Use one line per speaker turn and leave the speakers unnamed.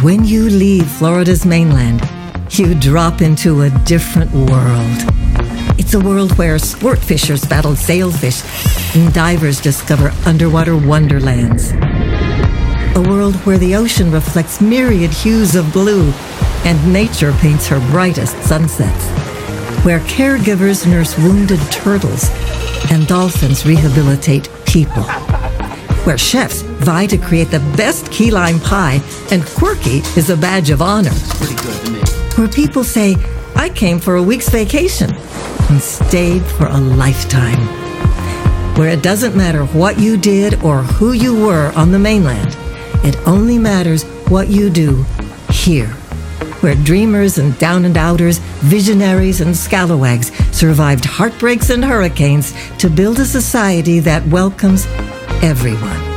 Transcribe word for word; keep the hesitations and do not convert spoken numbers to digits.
When you leave Florida's mainland, you drop into a different world. It's a world where sport fishers battle sailfish and divers discover underwater wonderlands. A world where the ocean reflects myriad hues of blue and nature paints her brightest sunsets. Where caregivers nurse wounded turtles and dolphins rehabilitate people. Where chefs vie to create the best key lime pie and quirky is a badge of honor.
Pretty good to me.
Where people say, I came for a week's vacation and stayed for a lifetime. Where it doesn't matter what you did or who you were on the mainland. It only matters what you do here. Where dreamers and down-and-outers, visionaries and scalawags survived heartbreaks and hurricanes to build a society that welcomes everyone.